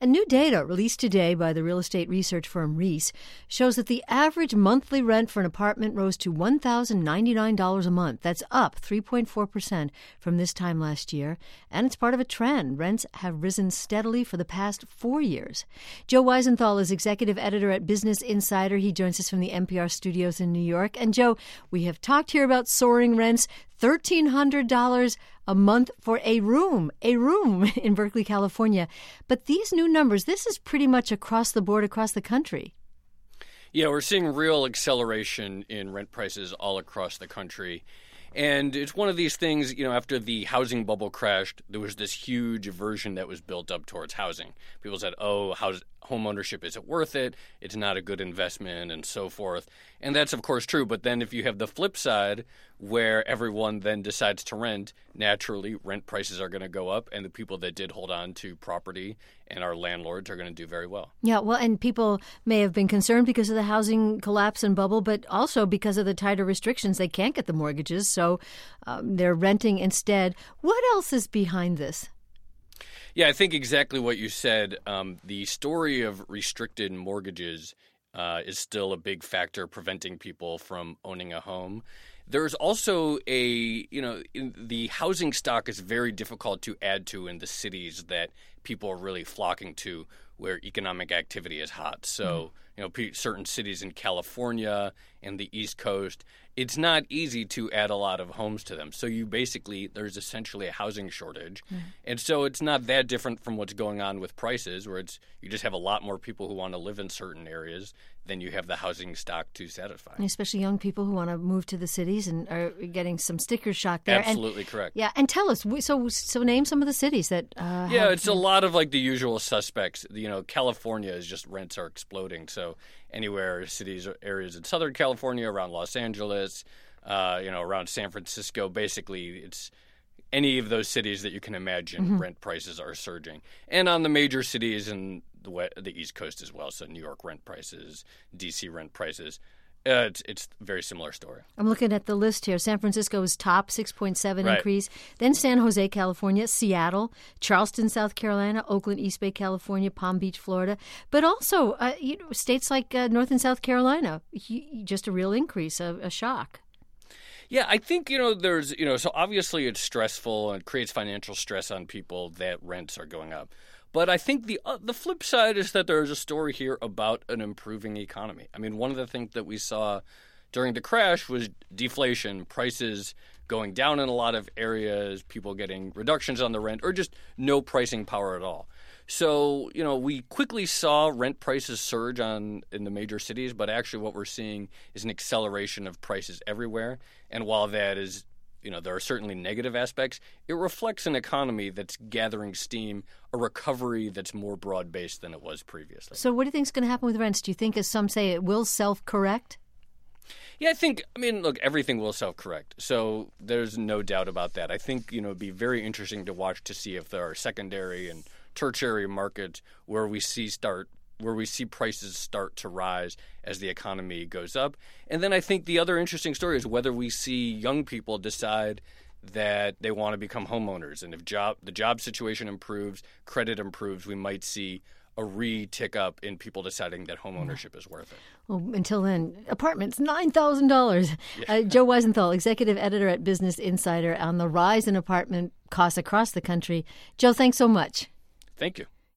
And new data released today by the real estate research firm Reis shows that the average monthly rent for an apartment rose to $1,099 a month. That's up 3.4% from this time last year. And it's part of a trend. Rents have risen steadily for the past 4 years. Joe Weisenthal is executive editor at Business Insider. He joins us from the NPR studios in New York. And Joe, we have talked here about soaring rents. $1,300 a month for a room in Berkeley, California. But these new numbers, this is pretty much across the board, across the country. Yeah, we're seeing real acceleration in rent prices all across the country. And it's one of these things, after the housing bubble crashed, there was this huge aversion that was built up towards housing. People said, home ownership isn't worth it, it's not a good investment, and so forth. And that's, of course, true. But then if you have the flip side, where everyone then decides to rent, naturally rent prices are going to go up, and the people that did hold on to property and our landlords are going to do very well. Yeah, well, and people may have been concerned because of the housing collapse and bubble, but also because of the tighter restrictions. They can't get the mortgages, so they're renting instead. What else is behind this? Yeah, I think exactly what you said. The story of restricted mortgages is still a big factor preventing people from owning a home. There's also the housing stock is very difficult to add to in the cities that people are really flocking to where economic activity is hot. So, certain cities in California and the East Coast, it's not easy to add a lot of homes to them. So there's essentially a housing shortage. And so it's not that different from what's going on with prices, where you just have a lot more people who want to live in certain areas than you have the housing stock to satisfy. And especially young people who want to move to the cities and are getting some sticker shock there. Absolutely correct. Yeah, and tell us, so name some of the cities that it's a lot of like the usual suspects. California is just rents are exploding. So anywhere, cities or areas in Southern California, around Los Angeles, around San Francisco, basically it's any of those cities that you can imagine, rent prices are surging. And on the major cities in the East Coast as well, so New York rent prices, D.C. rent prices, it's a very similar story. I'm looking at the list here. San Francisco is top, 6.7 increase. Then San Jose, California, Seattle, Charleston, South Carolina, Oakland, East Bay, California, Palm Beach, Florida. But also states like North and South Carolina, just a real increase, a shock. Yeah, I think, there's, so obviously it's stressful and creates financial stress on people that rents are going up. But I think the flip side is that there is a story here about an improving economy. I mean, one of the things that we saw during the crash was deflation, prices going down in a lot of areas, people getting reductions on the rent, or just no pricing power at all. So, we quickly saw rent prices surge in the major cities, but actually what we're seeing is an acceleration of prices everywhere. And while that is, there are certainly negative aspects, it reflects an economy that's gathering steam, a recovery that's more broad-based than it was previously. So what do you think is going to happen with rents? Do you think, as some say, it will self-correct? Yeah, look, everything will self-correct. So there's no doubt about that. I think, it'd be very interesting to watch to see if there are secondary and tertiary markets where we see prices start to rise as the economy goes up. And then I think the other interesting story is whether we see young people decide that they want to become homeowners. And if the job situation improves, credit improves, we might see a re-tick up in people deciding that homeownership is worth it. Well, until then, apartments, $9,000. Yeah. Joe Weisenthal, executive editor at Business Insider, on the rise in apartment costs across the country. Joe, thanks so much. Thank you.